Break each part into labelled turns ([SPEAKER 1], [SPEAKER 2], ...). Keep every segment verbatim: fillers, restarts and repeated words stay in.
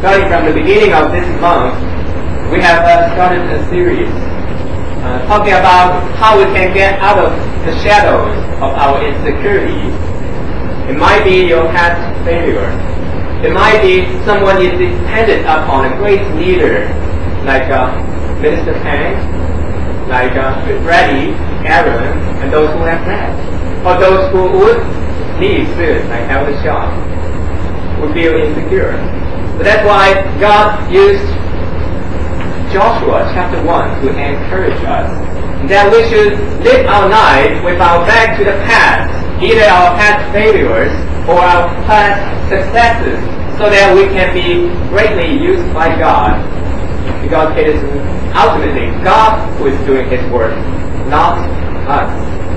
[SPEAKER 1] starting from the beginning of this month, we have uh, started a series uh, talking about how we can get out of the shadows of our insecurities. It might be your past failure. It might be someone is dependent upon a great leader like uh, Minister Tang, like uh, Freddie, Aaron, and those who have met, or those who would leave soon, like Elder Shaw, who feel insecure. But that's why God used Joshua chapter one to encourage us that we should live our life with our back to the past, either our past failures or our past successes, so that we can be greatly used by God. Because it is ultimately God who is doing His work, not us.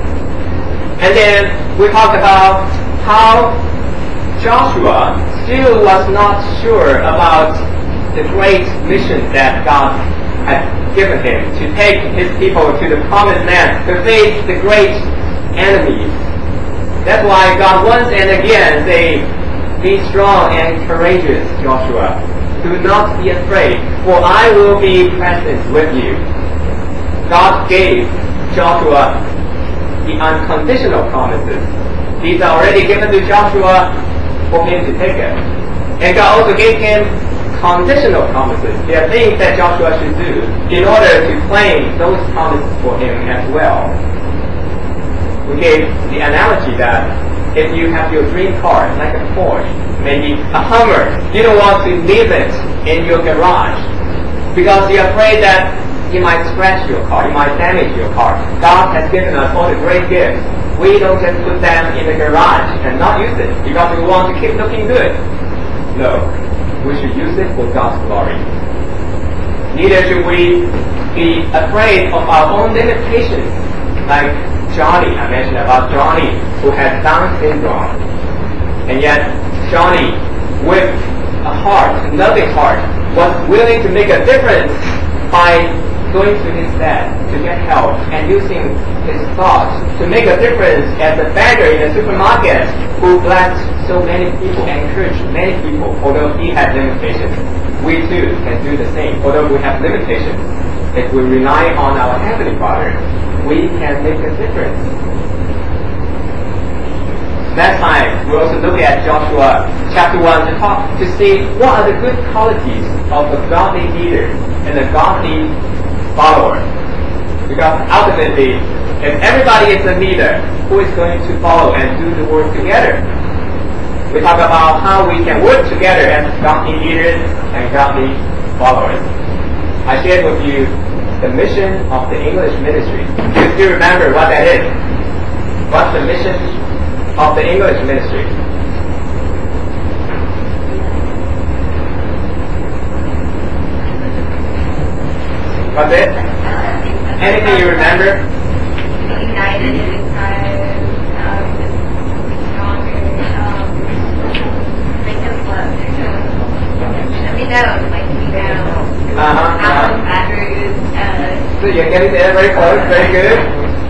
[SPEAKER 1] And then we talked about how Joshua still was not sure about the great mission that God had given him to take his people to the promised land, to face the great enemies. That's why God once and again say, "Be strong and courageous, Joshua. Do not be afraid, for I will be present with you." God gave Joshua the unconditional promises. These are already given to Joshua for him to take it. And God also gave him conditional promises. There are things that Joshua should do in order to claim those promises for him as well. We gave the analogy that if you have your dream car, like a Porsche, maybe a Hummer, you don't want to leave it in your garage because you're afraid that you might scratch your car, you might damage your car. God has given us all the great gifts. We don't just put them in the garage and not use it because we want to keep looking good. No, we should use it for God's glory. Neither should we be afraid of our own limitations, like Johnny. I mentioned about Johnny who had Down syndrome. And yet, Johnny, with a heart, a loving heart, was willing to make a difference by going to his dad to get help and using his thoughts to make a difference as a beggar in a supermarket who blessed so many people and encouraged many people, although he had limitations. We too can do the same, although we have limitations. If we rely on our Heavenly Father, we can make a difference. Next time, we'll also look at Joshua chapter one to talk to see what are the good qualities of a godly leader and a godly follower. Because ultimately, if everybody is a leader, who is going to follow and do the work together? We talk about how we can work together as godly leaders and godly followers. I shared with you the mission of the English ministry. Do you still remember what that is? What's the mission of the English ministry? What's it? Anything you remember?
[SPEAKER 2] United in time, um, stronger, um, make us love. Let me know, like me down.
[SPEAKER 1] Uh-huh.
[SPEAKER 2] Album backers, uh,
[SPEAKER 1] So you're getting there very close, very good.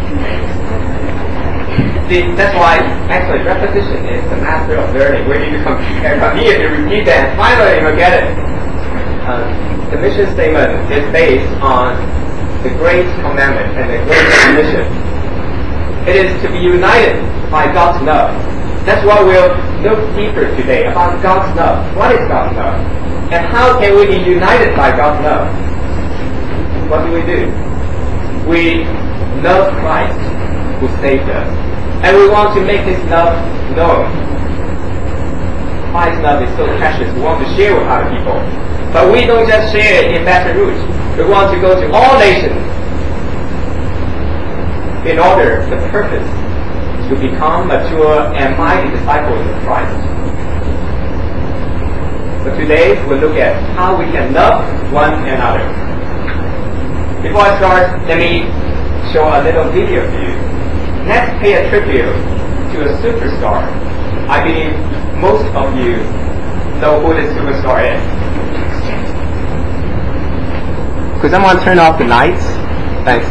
[SPEAKER 1] See, that's why actually repetition is the master of learning. When you come here, you repeat that, and finally you'll get it. Uh, the mission statement is based on the great commandment and the great commission. It is to be united by God's love. That's why we'll look deeper today about God's love. What is God's love? And how can we be united by God's love? What do we do? We love Christ who saved us. And we want to make His love known. Christ's love is so precious. We want to share with other people. But we don't just share it in Baton Rouge. We want to go to all nations in order, the purpose, to become mature and mighty disciples of Christ. But today, we'll look at how we can love one another. Before I start, let me show a little video to you. Let's pay a tribute to a superstar. I believe most of you know who this superstar is. Could someone turn off the lights? Thanks.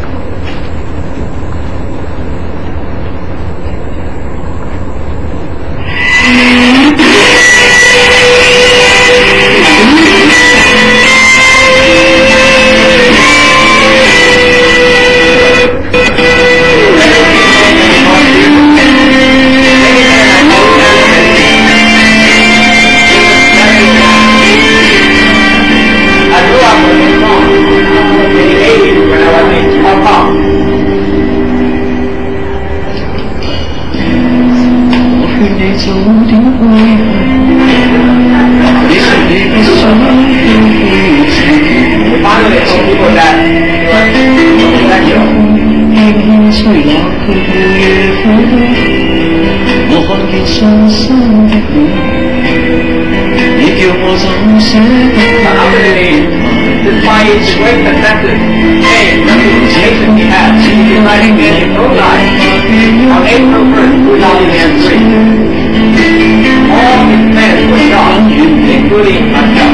[SPEAKER 1] But ultimately, despite the great successes, fame, reputation he had, he decided to end his own life on April first, two thousand three. All his fans were shocked, including myself.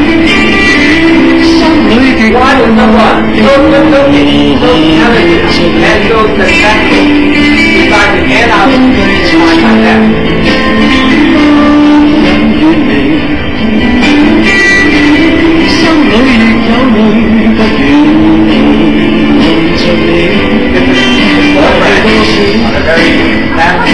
[SPEAKER 1] Why would someone so good-looking, so talented, and so successful decide to end up in his life like that? On a very sad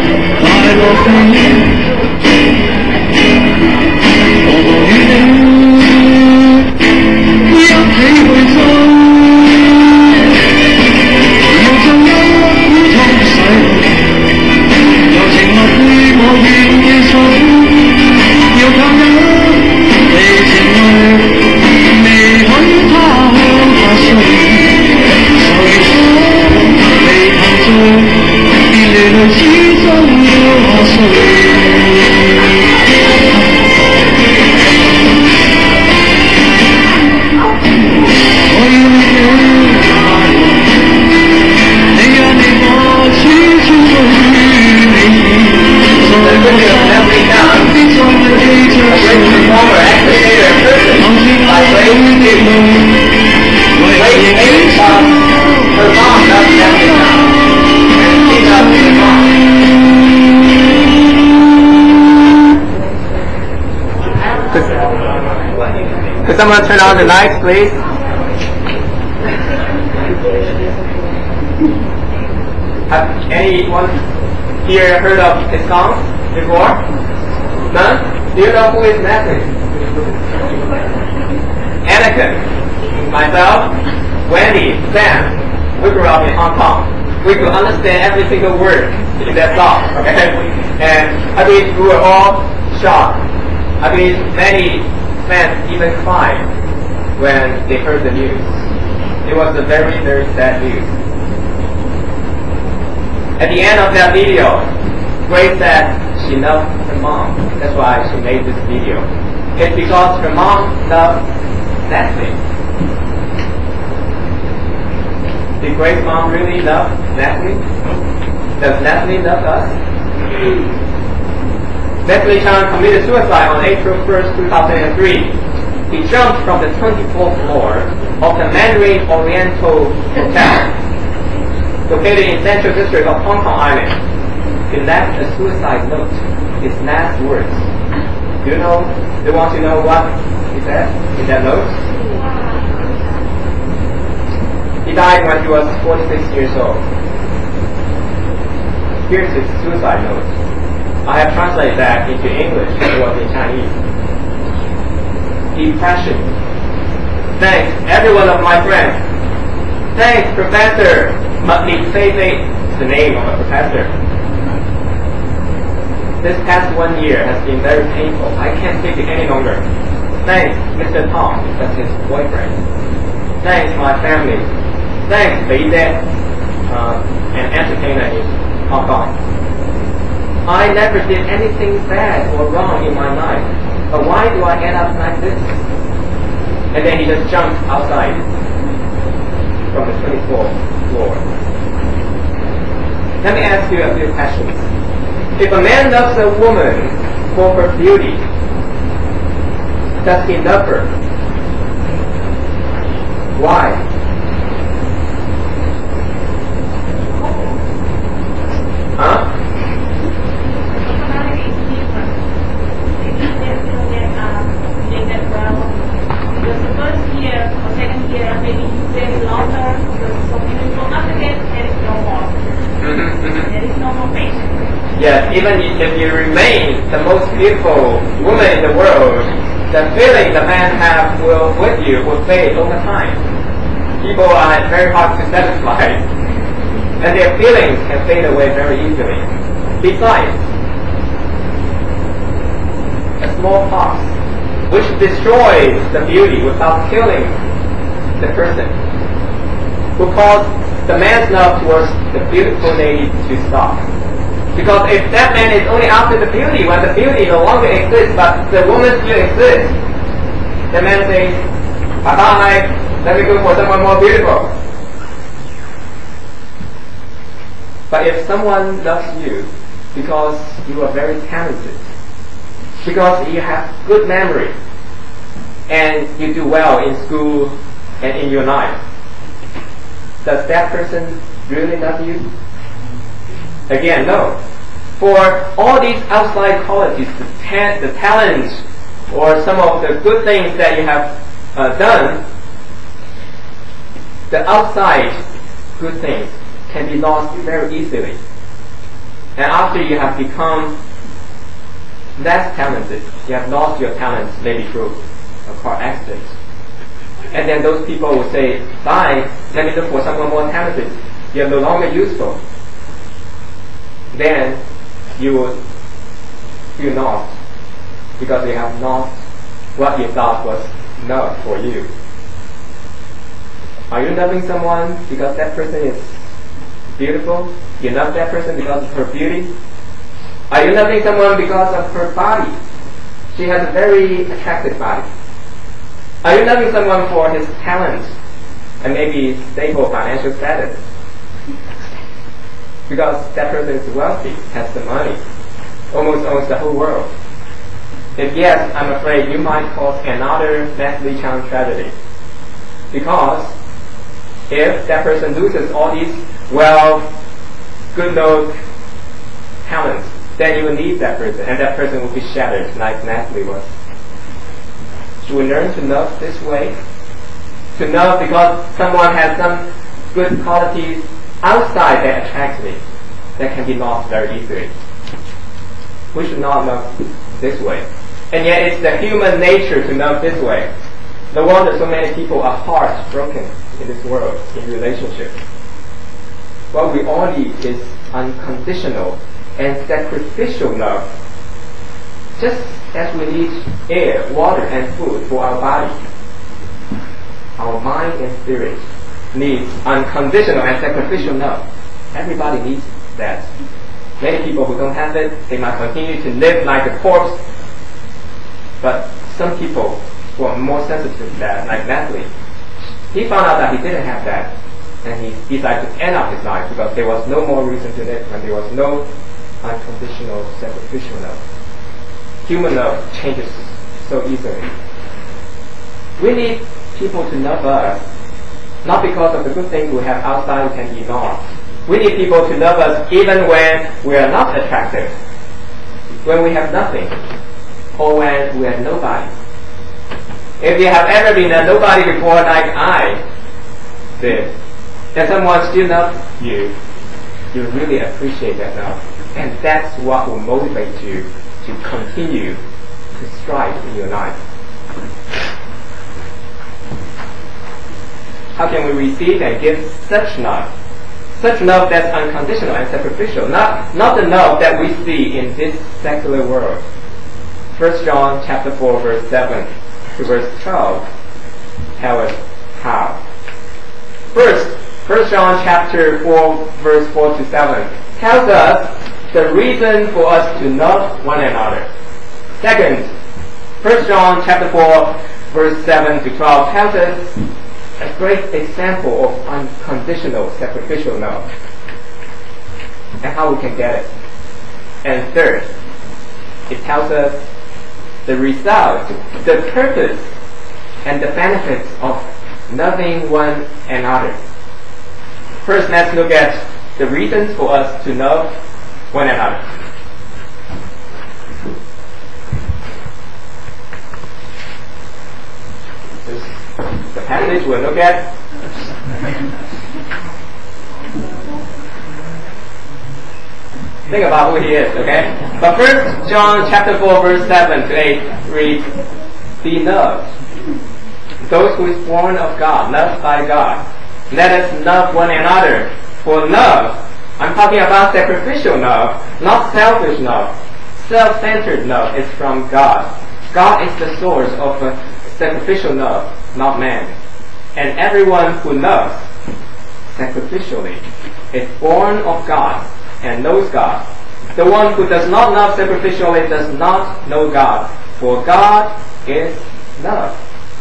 [SPEAKER 1] Could someone turn on the lights, please? Have anyone here heard of his songs before? None? Do you know who is Natalie? Anakin, myself, Wendy, Sam. We grew up in Hong Kong. We could understand every single word in that song, okay? And I believe we were all shocked. I believe many fans even cried when they heard the news. It was a very, very sad news. At the end of that video, Grace said she loved her mom. That's why she made this video. It's because her mom loved Natalie. Did Grace's mom really love Natalie? Does Natalie love us? Natalie Chan committed suicide on April first, two thousand three. He jumped from the twenty-fourth floor of the Mandarin Oriental Hotel, located in Central District of Hong Kong Island. He left a suicide note, his last words. Do you know, do you want to know what he said in that note? He died when he was forty-six years old. Here's his suicide note. I have translated that into English. It was in Chinese. Depression. Thanks, every one of my friends. Thanks, Professor Muttley Fei, the name of a professor. This past one year has been very painful. I can't take it any longer. Thanks, Mister Tom, that's his boyfriend. Thanks, my family. Thanks, Bei De, uh, an entertainer in Hong Kong. I never did anything bad or wrong in my life, but why do I end up like this? And then he just jumped outside from the twenty-fourth floor. Let me ask you a few questions. If a man loves a woman for her beauty, does he love her? Why? Huh? Yes, even if you remain the most beautiful woman in the world, the feeling the man have will with you will fade over time. People are very hard to satisfy, and their feelings can fade away very easily. Besides, a small pox, which destroys the beauty without killing the person, will cause the man's love towards the beautiful lady to stop. Because if that man is only after the beauty, when the beauty no longer exists, but the woman still exists, the man says, bye-bye, let me go for someone more beautiful. But if someone loves you because you are very talented, because you have good memory, and you do well in school and in your life, does that person really love you? Again, no. For all these outside qualities, the, ta- the talents, or some of the good things that you have uh, done, the outside good things can be lost very easily. And after you have become less talented, you have lost your talents maybe through a car accident. And then those people will say, bye, let me look for someone more talented. You're no longer useful. Then you will feel lost because you have lost what you thought was love for you. Are you loving someone because that person is beautiful? You love that person because of her beauty? Are you loving someone because of her body? She has a very attractive body. Are you loving someone for his talent and maybe stable financial status? Because that person is wealthy, has the money, almost owns the whole world. If yes, I'm afraid you might cause another Leslie Chang tragedy. Because if that person loses all these wealth, good look, talents, then you will need that person, and that person will be shattered like Natalie was. Should we learn to love this way? To love because someone has some good qualities outside that attract me, that can be lost very easily. We should not love this way. And yet it's the human nature to love this way. No wonder so many people are heartbroken in this world, in relationships. What we all need is unconditional and sacrificial love. Just as we need air, water, and food for our body, our mind and spirit needs unconditional and sacrificial love. Everybody needs that. Many people who don't have it, they might continue to live like a corpse. But some people who are more sensitive to that, like Natalie, he found out that he didn't have that, and he decided to end up his life because there was no more reason to live, and there was no unconditional sacrificial love. Human love changes so easily. We need people to love us, not because of the good things we have outside we can ignore. We need people to love us even when we are not attractive, when we have nothing, or when we are nobody. If you have ever been a nobody before like I did, and someone still loves you, you really appreciate that love. And that's what will motivate you to continue to strive in your life. How can we receive and give such love? Such love that's unconditional and sacrificial, not, not the love that we see in this secular world. First John chapter four, verse seven to verse twelve tell us how. First, First John chapter four, verse four to seven tells us the reason for us to love one another. Second, First John chapter four, verse seven to twelve tells us a great example of unconditional sacrificial love and how we can get it. And third, it tells us the result, the purpose, and the benefits of loving one another. First, let's look at the reasons for us to love one another. This is the passage we'll look at. Think about who he is, okay? But First John chapter four, verse seven to eight reads, "Be loved. Those who is born of God, loved by God. Let us love one another. For love," I'm talking about sacrificial love, not selfish love. Self-centered love is from God. God is the source of uh, sacrificial love, not man. And everyone who loves sacrificially is born of God and knows God. The one who does not love sacrificially does not know God, for God is love.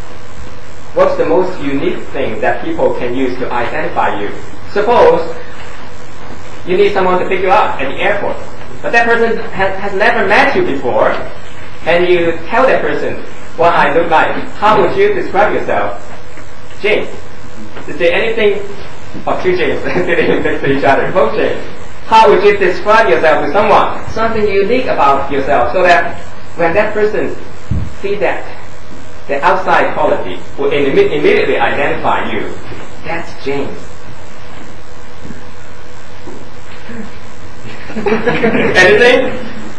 [SPEAKER 1] What's the most unique thing that people can use to identify you? Suppose you need someone to pick you up at the airport, but that person has, has never met you before, and you tell that person what I look like. How would you describe yourself? James. Is there anything, or two James sitting next to each other, both James. How would you describe yourself to someone? Something unique about yourself, so that when that person sees that, the outside quality will imme- immediately identify you. That's James. Anything?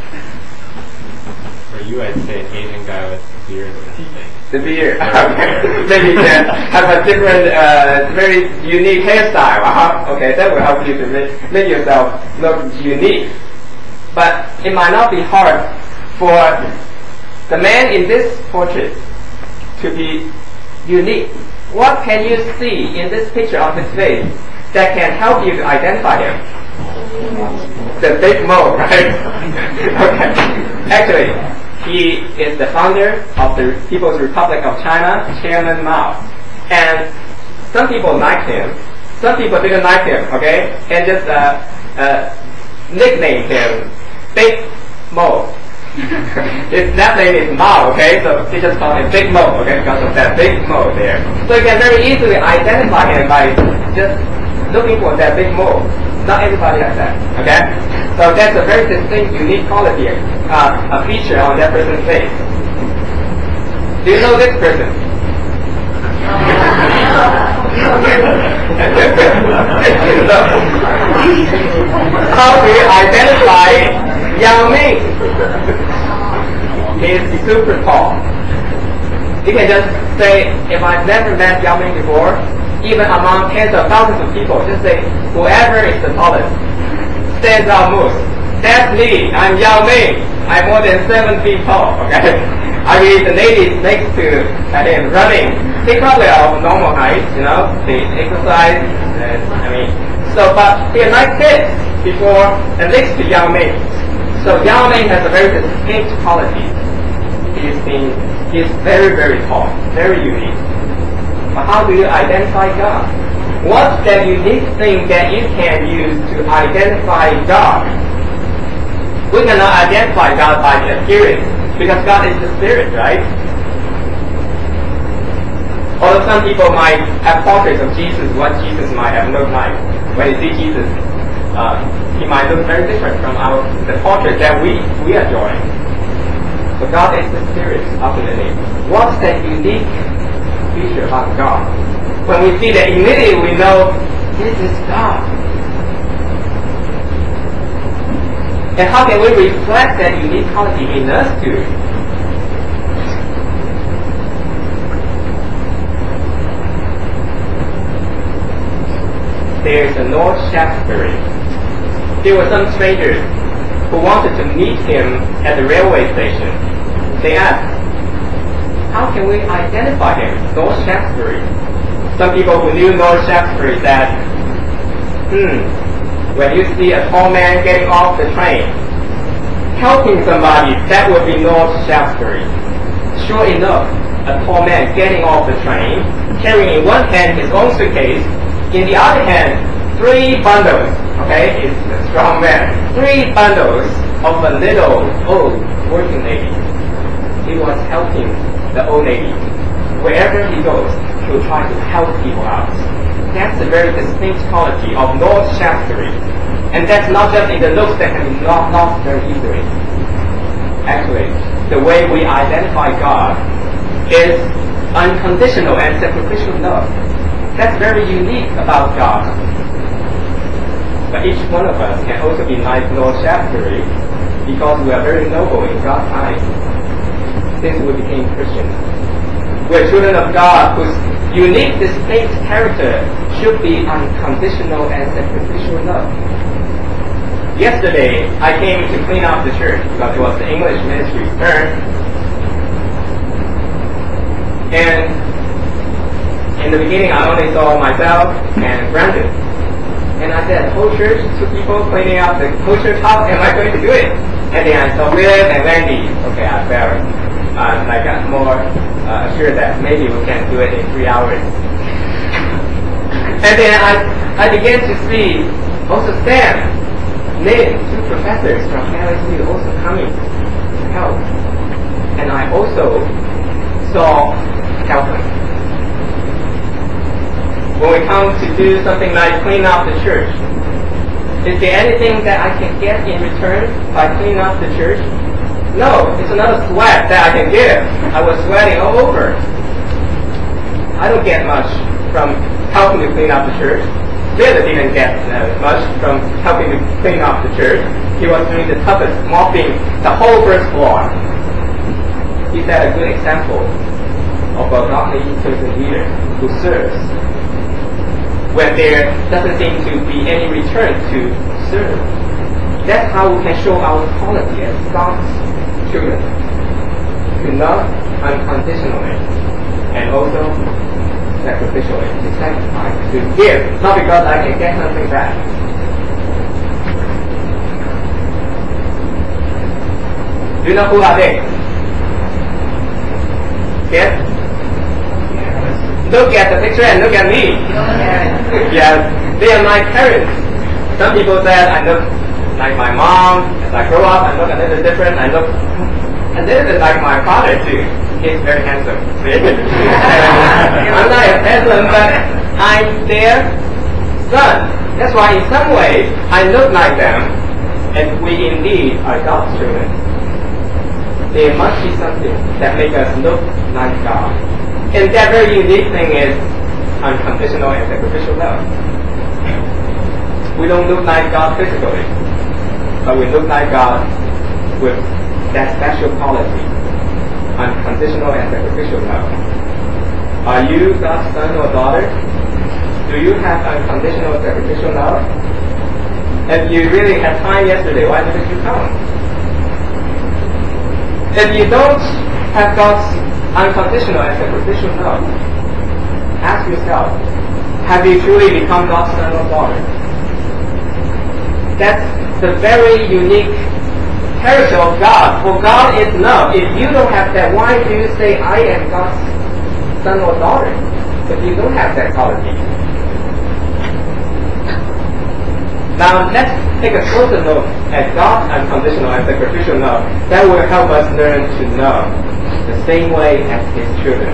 [SPEAKER 3] For you, I'd say an Asian guy with a beard.
[SPEAKER 1] The beard. Okay. Maybe you can have a different, uh, very unique hairstyle. Uh-huh. Okay, that will help you to make, make yourself look unique. But it might not be hard for the man in this portrait to be unique. What can you see in this picture of his face that can help you to identify him? The big mole, right? Okay. Actually, he is the founder of the People's Republic of China, Chairman Mao. And some people liked him, some people didn't like him, okay? And just uh, uh, nicknamed him Big Mo. His that name is Mao, okay? So they just call him Big Mo, okay? Because of that Big Mo there. So you can very easily identify him by just looking for that Big Mo. Not everybody has that, okay? So that's a very distinct, unique quality, uh, a feature on that person's face. Do you know this person? So, how do you identify Yao Ming? He's super tall. You can just say, if I've never met Yao Ming before, even among tens of thousands of people, just say, whoever is the tallest stands out most. That's me. I'm Yao Ming. I'm more than seven feet tall. Okay. I mean, the ladies next to him running, they probably are of normal height. You know, they exercise. And, I mean, so but they're like this before and next to Yao Ming. So Yao Ming has a very distinct quality. He's been, he's very very tall, very unique. But how do you identify God? What's that unique thing that you can use to identify God? We cannot identify God by the appearance, because God is the Spirit, right? Although some people might have portraits of Jesus, what Jesus might have looked like. When you see Jesus, uh, he might look very different from our the portrait that we, we are drawing. But God is the Spirit, ultimately. What's that unique feature about God? When we see that, immediately we know this is God. And how can we reflect that unique quality in us too? There is a Lord Shaftesbury. There were some strangers who wanted to meet him at the railway station. They asked, how can we identify him, Lord Shaftesbury? Some people who knew Lord Shaftesbury said, hmm, when you see a tall man getting off the train, helping somebody, that would be Lord Shaftesbury. Sure enough, a tall man getting off the train, carrying in one hand his own suitcase, in the other hand, three bundles, okay, he's a strong man, three bundles of a little old working lady. He was helping the old lady. Wherever he goes, he'll try to help people out. That's a very distinct quality of Lord Shaftesbury. And that's not just in the looks that can be lost, lost very easily. Actually, the way we identify God is unconditional and sacrificial love. That's very unique about God. But each one of us can also be like Lord Shaftesbury because we are very noble in God's eyes since we became Christians. We're children of God whose unique, distinct character should be unconditional and sacrificial love. Yesterday, I came to clean up the church because it was the English ministry's turn. And in the beginning, I only saw myself and Brandon. And I said, whole church, two people cleaning up the whole church house, am I going to do it? And then I saw Philip and Randy. Okay, I felt uh, like a more uh, sure that maybe we can do it in three hours. And then I, I began to see also Sam, Lynn, two professors from L S U also coming to help. And I also saw Calvin. When we come to do something like clean up the church, is there anything that I can get in return by cleaning up the church? No, it's another sweat that I can give. I was sweating all over. I don't get much from helping to clean up the church. Bill didn't get uh, much from helping to clean up the church. He was doing the toughest, mopping the whole first floor. He set a good example of a godly chosen leader who serves when there doesn't seem to be any return to serve. That's how we can show our quality as God's children. To love unconditionally and also sacrificially, to sacrifice, to give, not because I can get something back. Do you know who are they? Yes? Look at the picture and look at me. Yes, they are my parents. Some people said I look like my mom. As I grow up, I look a little different. I look a little bit like my father too. He's very handsome. I'm not as handsome, but I'm their son. That's why in some way I look like them, and we indeed are God's children. There must be something that makes us look like God. And that very unique thing is unconditional and sacrificial love. We don't look like God physically, but we look like God with that special quality, unconditional and sacrificial love. Are you God's son or daughter? Do you have unconditional sacrificial love? If you really had time yesterday, why didn't you come? If you don't have God's unconditional and sacrificial love, ask yourself, have you truly become God's son or daughter? That's the very unique character of God. For God is love. If you don't have that, why do you say, I am God's son or daughter? If you don't have that quality. Now let's take a closer look at God's unconditional and sacrificial love. That will help us learn to love the same way as His children.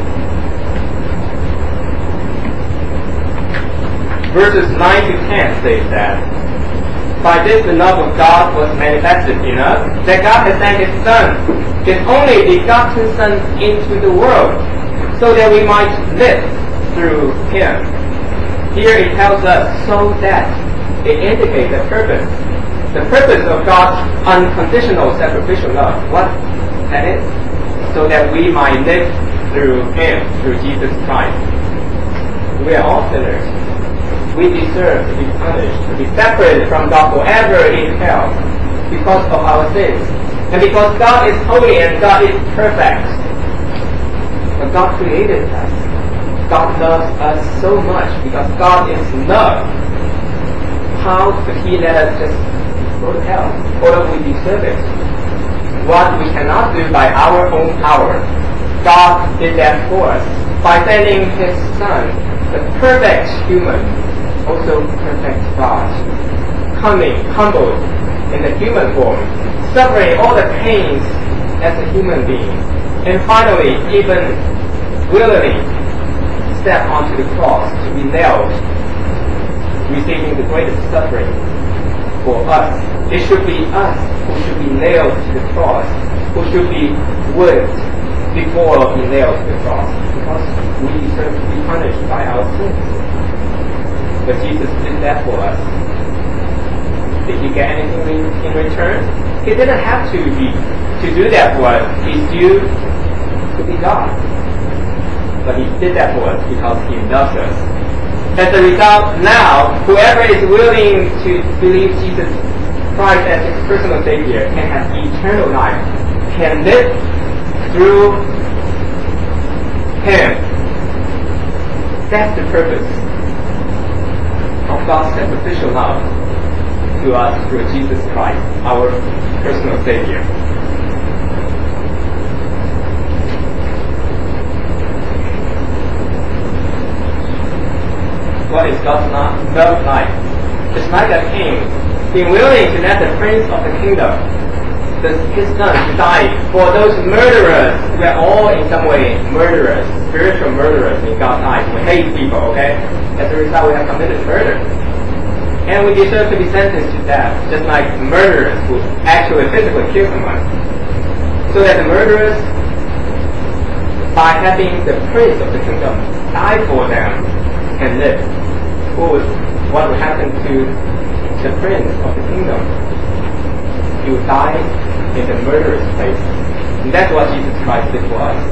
[SPEAKER 1] Verses nine to ten says that, by this the love of God was manifested in us, that God has sent His Son, His only begotten Son, into the world, so that we might live through Him. Here it tells us, so that it indicates the purpose. The purpose of God's unconditional sacrificial love. What that is? So that we might live through Him, through Jesus Christ. We are all sinners. We deserve to be punished, to be separated from God forever in hell because of our sins. And because God is holy and God is perfect. But God created us. God loves us so much because God is love. How could He let us just go to hell? Or we deserve it? What we cannot do by our own power, God did that for us by sending His Son, the perfect human, also perfect God, coming humbled in the human form, suffering all the pains as a human being, and finally even willingly step onto the cross to be nailed, receiving the greatest suffering for us. It should be us who should be nailed to the cross, who should be whipped before we nailed to the cross, because we deserve to be punished by our sins. But Jesus did that for us. Did He get anything in return? He didn't have to be to do that for us. He's due to be God. But He did that for us because He loves us. As a result, now, whoever is willing to believe Jesus Christ as His personal Savior can have eternal life, can live through Him. That's the purpose of God's sacrificial love to us through Jesus Christ, our personal Savior. love life. Just like a king, being willing to let the prince of the kingdom, the, his son, to die for those murderers. We are all in some way murderers, spiritual murderers in God's eyes. We hate people, okay? As a result, we have committed murder. And we deserve to be sentenced to death, just like murderers who actually physically kill someone. So that the murderers, by having the prince of the kingdom die for them, can live. What would, what would happen to the prince of the kingdom? He would die in the murderer's place. And that's what Jesus Christ did for us.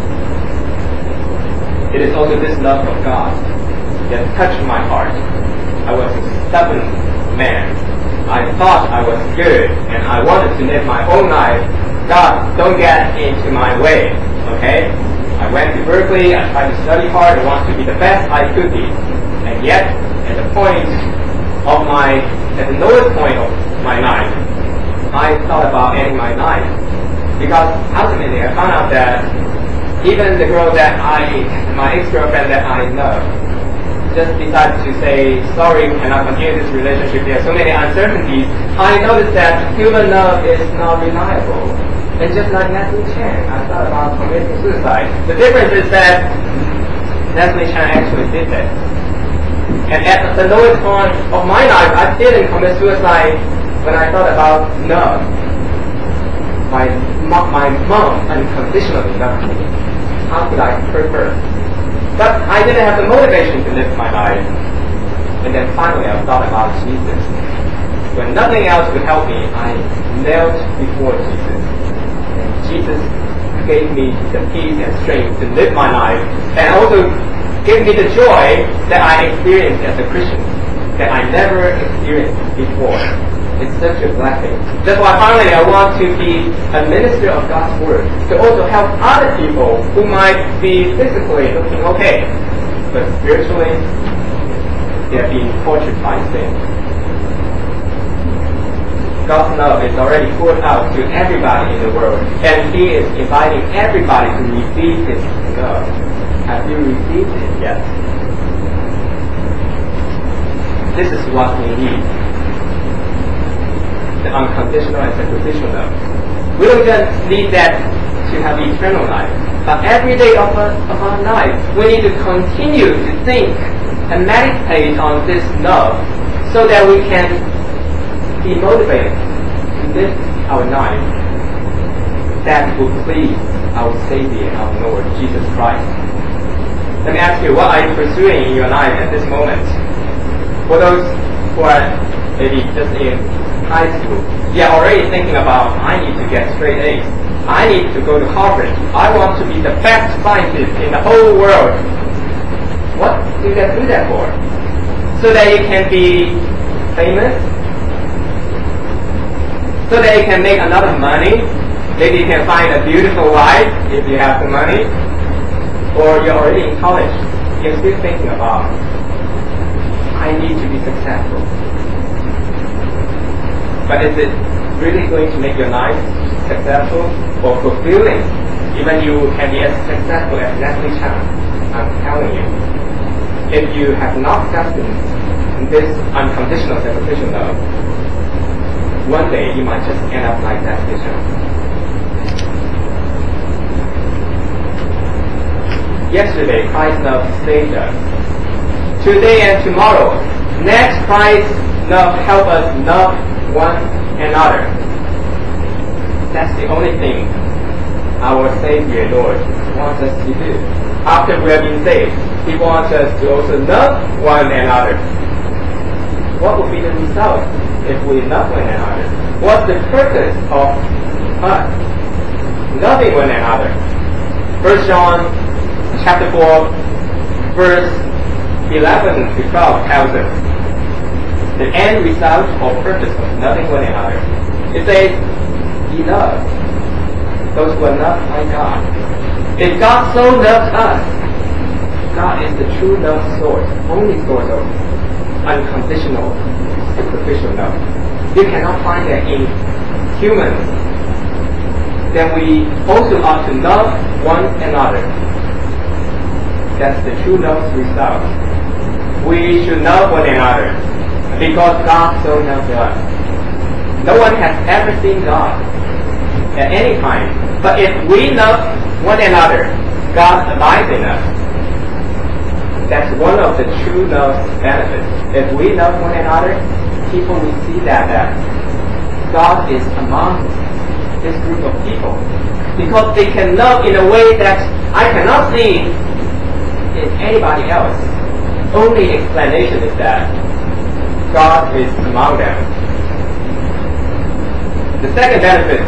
[SPEAKER 1] It is also this love of God that touched my heart. I was a stubborn man. I thought I was good and I wanted to live my own life. God, don't get into my way, okay? I went to Berkeley, I tried to study hard, I wanted to be the best I could be. And yet, at the point of my, at the lowest point of my life, I thought about ending my life. Because ultimately I found out that even the girl that I, my ex-girlfriend that I love, just decided to say, sorry, we cannot continue this relationship. There are so many uncertainties. I noticed that human love is not reliable. And just like Natalie Chan, I thought about committing suicide. The difference is that Natalie Chan actually did that. And at the lowest point of my life, I didn't commit suicide when I thought about love. My, my mom unconditionally loved me. How could I hurt her? But I didn't have the motivation to live my life. And then finally I thought about Jesus. When nothing else would help me, I knelt before Jesus. And Jesus gave me the peace and strength to live my life, and also gave me the joy that I experienced as a Christian, that I never experienced before. It's such a blessing. That's why finally I want to be a minister of God's Word, to also help other people who might be physically looking okay, but spiritually they are being tortured by sin. God's love is already poured out to everybody in the world, and He is inviting everybody to receive His love. Have you received it yet? This is what we need. The unconditional and sacrificial love. We don't just need that to have eternal life, but every day of our, of our life, we need to continue to think and meditate on this love so that we can be motivated to live our life that will please our Savior, our Lord, Jesus Christ. Let me ask you, what are you pursuing in your life at this moment? For those who are maybe just in high school, you are already thinking about, I need to get straight A's. I need to go to Harvard. I want to be the best scientist in the whole world. What do you do that for? So that you can be famous? So that you can make a lot of money? Maybe you can find a beautiful wife if you have the money? Or you're already in college. You're still thinking about, I need to be successful. But is it really going to make your life successful or fulfilling? Even you can be as successful as Natalie Chan. I'm telling you, if you have not accepted this unconditional sacrificial love, one day you might just end up like Natalie Chan. Yesterday, Christ's love saved us. Today and tomorrow, next Christ's love help us love one another. That's the only thing our Savior, Lord, wants us to do. After we have been saved, He wants us to also love one another. What will be the result if we love one another? What's the purpose of us loving one another? First John chapter four, verse eleven to twelve tells us the end result or purpose of loving one another. It says, He loves those who are loved by God. If God so loves us, God is the true love source, only source of unconditional, sacrificial love. You cannot find that in humans. Then we also ought to love one another. That's the true love's result. we should love one another because God so loved us. No one has ever seen God at any time. But if we love one another, God abides in us. That's one of the true love benefits. If we love one another, people will see that, that God is among this group of people. Because they can love in a way that I cannot see in anybody else. Only explanation is that God is among them. The second benefit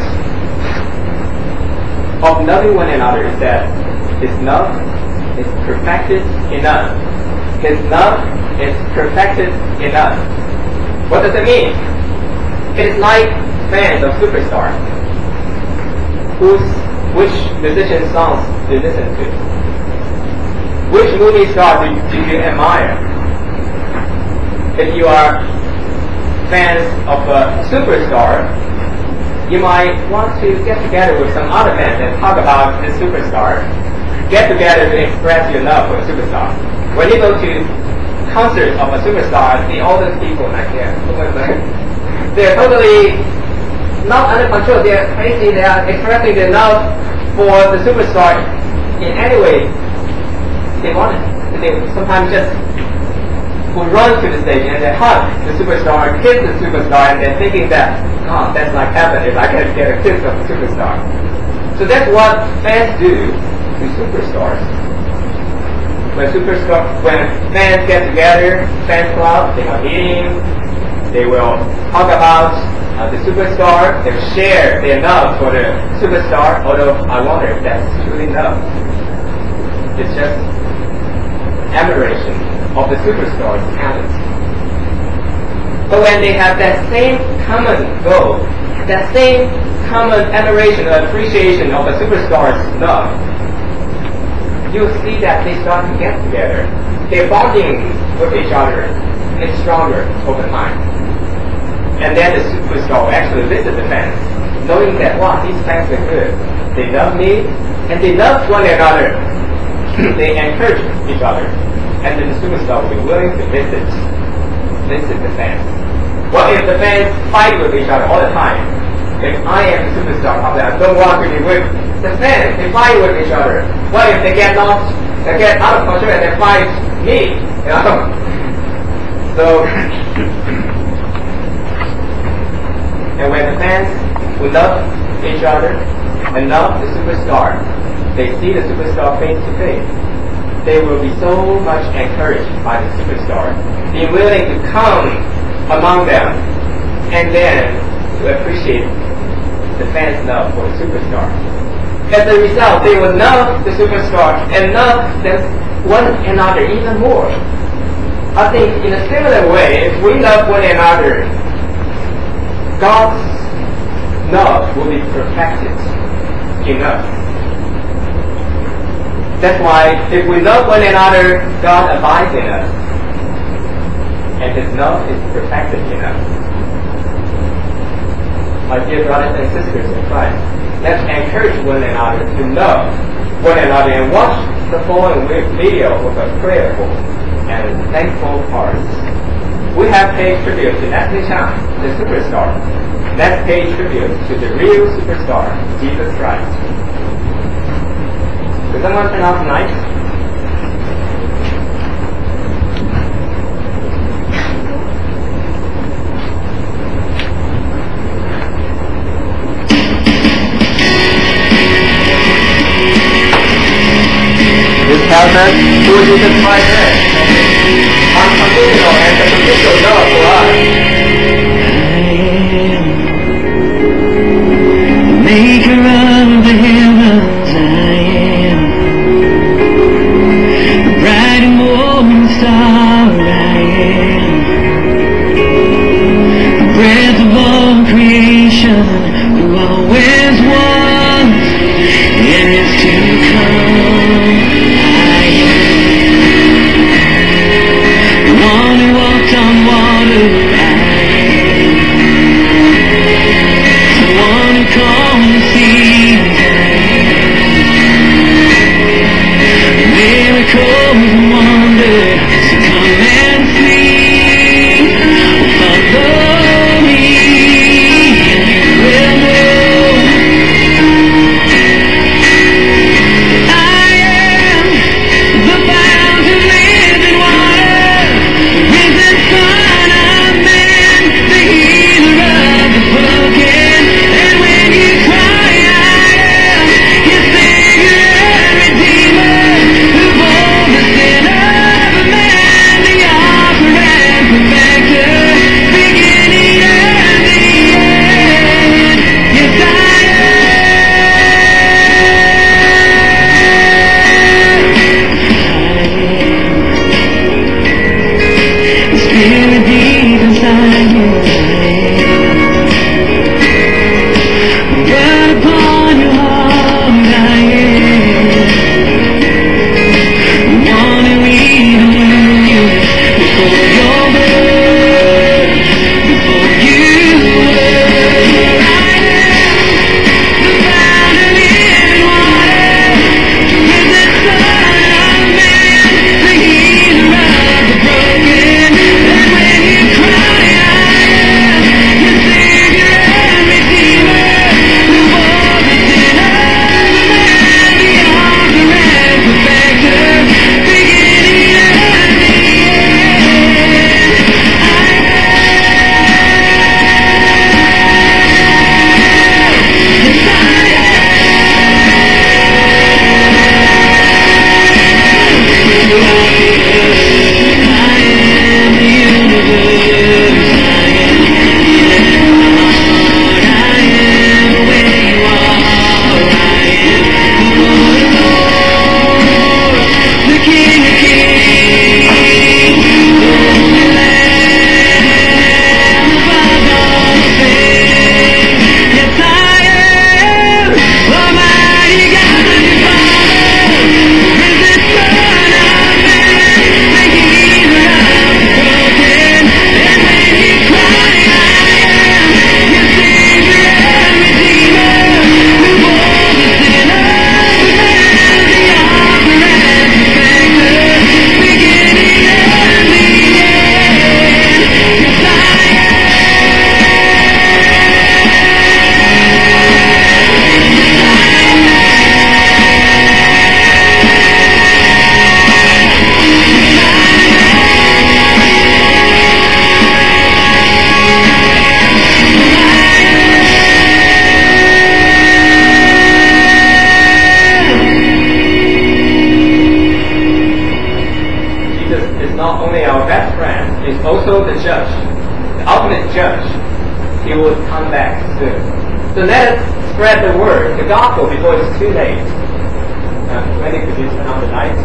[SPEAKER 1] of loving one another is that His love is perfected in us. His love is perfected in us. What does it mean? It is like fans of superstars. Whose, which musician songs do you listen to? Which movie star do, do you admire? If you are fans of a superstar, you might want to get together with some other fans and talk about this superstar. Get together to express your love for a superstar. When you go to concerts of a superstar, see all those people like that. They're totally not under control. They're crazy. They are expressing their love for the superstar in any way they want it. They sometimes just will run to the stage and they hug the superstar, kiss the superstar, and they're thinking that, oh, that's like heaven if I can get a kiss of a superstar. So that's what fans do to superstars. When superstar, when fans get together, fans club, they have meetings, they will talk about uh, the superstar, they will share their love for the superstar, although I wonder if that's truly love. It's just admiration of the superstar's talents. But when they have that same common goal, that same common admiration or appreciation of the superstar's love, you'll see that they start to get together. Their bonding with each other is stronger over time. And then the superstar will actually visit the fans, knowing that, wow, these fans are good. They love me, and they love one another. They encourage each other. And then the superstar will be willing to visit, visit the fans. What if the fans fight with each other all the time? If I am the superstar, I don't want to be with the fans. They fight with each other. What if they get lost, they get out of control and they fight me? You know? So, and when the fans who love each other and love the superstar, they see the superstar face to face, they will be so much encouraged by the superstar, being willing to come among them, and then to appreciate the fans' love for the superstar. As a result, they will love the superstar and love them one another even more. I think in a similar way, if we love one another, God's love will be perfected in us. That's why if we love one another, God abides in us. And His love is perfected in us. My dear brothers and sisters in Christ, let's encourage one another to love one another and watch the following video with a prayerful and thankful heart. We have paid tribute to Natalie Chang, the superstar. Let's pay tribute to the real superstar, Jesus Christ. Does someone turn off the lights? This tells us who Jesus Christ is. Unconditional and sacrificial love for us.
[SPEAKER 4] Maker of the heavens, I am the bright and morning star, I am the breath of all creation, who always was and is to come. I am the one who walked on water. I am the one who calmed the seas. Miracles and wonders, so come and and sleep. Follow me, and you will know I am the fountain, living water, risen Son of Man, the healer of the broken. And when you cry, I am your Savior and Redeemer, who bore the sin of man, the author and perfecter, beginning and the end. Yes, I am. Spirit deep inside you, word upon your heart, I am. Wanna read you before your birth, before you were. I am the fountain, living water, risen Son of Man, the healer of the broken. And when you cry, I am your Savior and Redeemer, who bore the sin of man, the author and perfecter, beginning and the end. Yes, I am the universe. I am Lord. I am where you are. I am the Lord of Lords, the King of Kings, the Holy Lamb above all things. Yes, I am Almighty God and Father, risen Son of Man, the healer of the broken. And when you cry, I am your Savior and Redeemer, who bore the sin of man, the author and perfecter, beginning and the end. Yes, I
[SPEAKER 1] Jesus is not only our best friend, he's also the judge, the ultimate judge. He will come back soon. So let us spread the word, the gospel, before it's too late. Uh, Wendy, could you turn on the lights?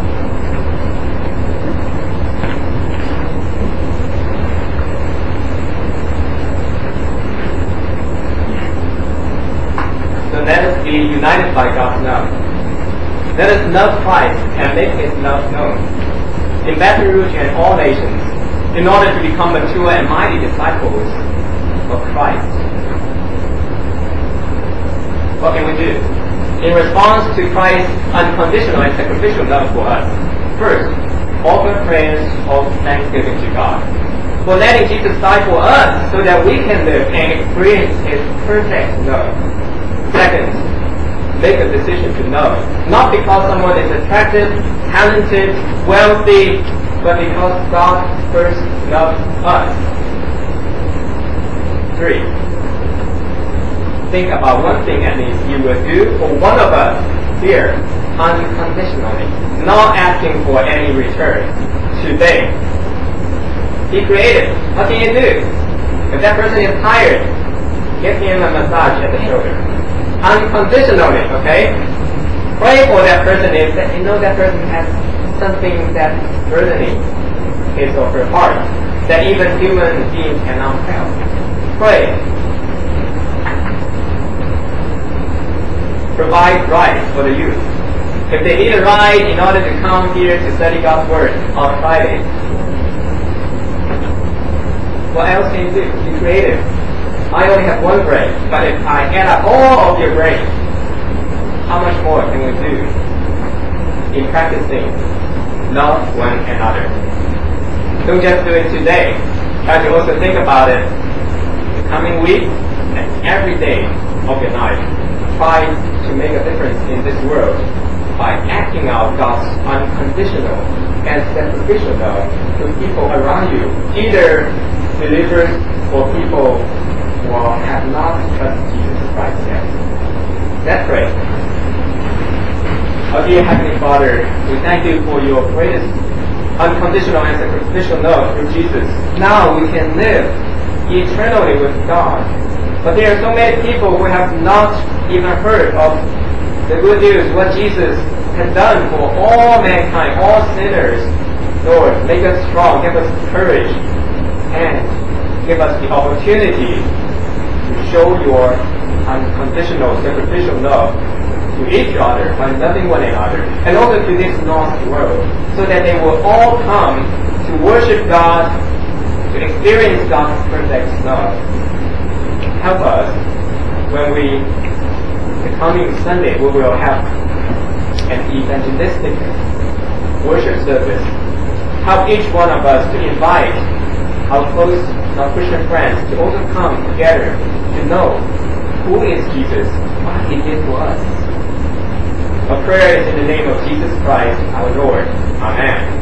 [SPEAKER 1] So let us be united by God's love. Let us love Christ and make His love known in Baton Rouge and all nations, in order to become mature and mighty disciples of Christ. What can we do? In response to Christ's unconditional and sacrificial love for us, first, offer prayers of thanksgiving to God for letting Jesus die for us so that we can live and experience His perfect love. Second, make a decision to love, not because someone is attractive, talented, wealthy, but because God first loved us. Three, think about one thing at least you will do for one of us here unconditionally, not asking for any return today. Be creative. What can you do? If that person is tired, give him a massage at the shoulder. Unconditionally, okay? Pray for that person if you know that person has something that's burdening his or her heart that even human beings cannot help. Pray. Provide rides for the youth. If they need a ride in order to come here to study God's Word on Friday, what else can you do? Be creative. I only have one brain, but if I add up all of your brain, how much more can we do in practicing love one another? Don't just do it today. Try to also think about it the coming week and every day of your life. Try to make a difference in this world by acting out God's unconditional and sacrificial love to people around you, either believers or people who have not trusted Jesus Christ yet. Let's pray. Our dear Heavenly Father, we thank you for your greatest unconditional and sacrificial love through Jesus. Now we can live eternally with God. But there are so many people who have not even heard of the good news, what Jesus has done for all mankind, all sinners. Lord, make us strong, give us courage, and give us the opportunity to show your unconditional, sacrificial love to each other by loving one another, and also to this lost world, so that they will all come to worship God, to experience God's perfect love. Help us when we, the coming Sunday, we will have an evangelistic worship service. Help each one of us to invite our close, our Christian friends to also come together to know who is Jesus, what He did for us. Our prayer is in the name of Jesus Christ, our Lord. Amen.